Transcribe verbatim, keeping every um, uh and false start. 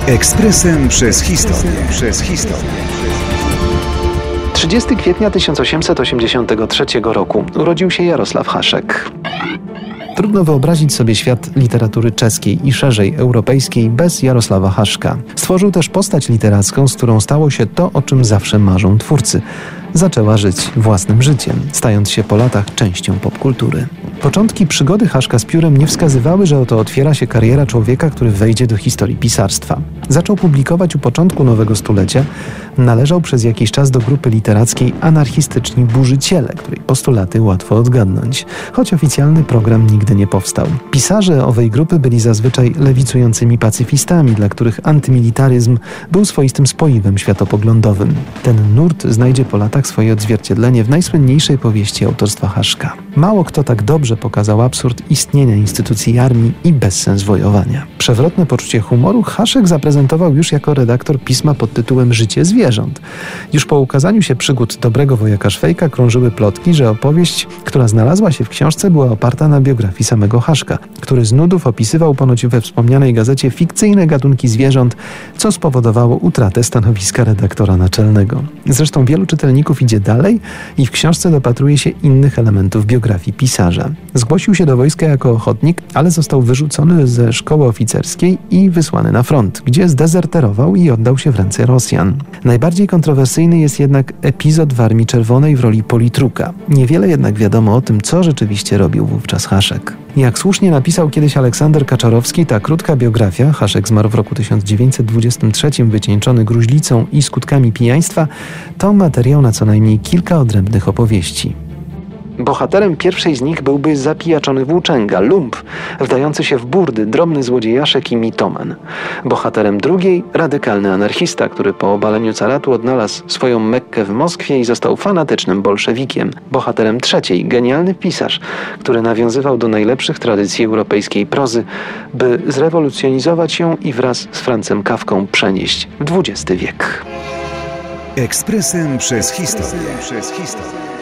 Ekspresem przez historię. Przez historię. trzydziestego kwietnia tysiąc osiemset osiemdziesiątego trzeciego roku urodził się Jarosław Hašek. Trudno wyobrazić sobie świat literatury czeskiej i szerzej europejskiej bez Jarosława Haška. Stworzył też postać literacką, z którą stało się to, o czym zawsze marzą twórcy. Zaczęła żyć własnym życiem, stając się po latach częścią popkultury. Początki przygody Haška z piórem nie wskazywały, że oto otwiera się kariera człowieka, który wejdzie do historii pisarstwa. Zaczął publikować u początku nowego stulecia. Należał przez jakiś czas do grupy literackiej Anarchistyczni Burzyciele, której postulaty łatwo odgadnąć, choć oficjalny program nigdy nie powstał. Pisarze owej grupy byli zazwyczaj lewicującymi pacyfistami, dla których antymilitaryzm był swoistym spoiwem światopoglądowym. Ten nurt znajdzie po latach swoje odzwierciedlenie w najsłynniejszej powieści autorstwa Haška. Mało kto tak dobrze pokazał absurd istnienia instytucji armii i bezsens wojowania. Przewrotne poczucie humoru Hašek zaprezentował już jako redaktor pisma pod tytułem Życie zwierząt. Już po ukazaniu się przygód dobrego wojaka Szwejka krążyły plotki, że opowieść, która znalazła się w książce, była oparta na biografii samego Haška, który z nudów opisywał ponoć we wspomnianej gazecie fikcyjne gatunki zwierząt, co spowodowało utratę stanowiska redaktora naczelnego. Zresztą wielu czytelników idzie dalej i w książce dopatruje się innych elementów biografii pisarza. Zgłosił się do wojska jako ochotnik, ale został wyrzucony ze szkoły oficerskiej i wysłany na front, gdzie zdezerterował i oddał się w ręce Rosjan. Najbardziej kontrowersyjny jest jednak epizod w Armii Czerwonej w roli politruka. Niewiele jednak wiadomo o tym, co rzeczywiście robił wówczas Hašek. Jak słusznie napisał kiedyś Aleksander Kaczorowski, ta krótka biografia, Hašek zmarł w roku tysiąc dziewięćset dwudziestym trzecim, wycieńczony gruźlicą i skutkami pijaństwa, to materiał na co najmniej kilka odrębnych opowieści. Bohaterem pierwszej z nich byłby zapijaczony włóczęga, lump, wdający się w burdy, drobny złodziejaszek i mitoman. Bohaterem drugiej radykalny anarchista, który po obaleniu caratu odnalazł swoją Mekkę w Moskwie i został fanatycznym bolszewikiem. Bohaterem trzeciej genialny pisarz, który nawiązywał do najlepszych tradycji europejskiej prozy, by zrewolucjonizować ją i wraz z Francem Kafką przenieść w dwudziesty wiek. Ekspresem przez historię. Przez historię.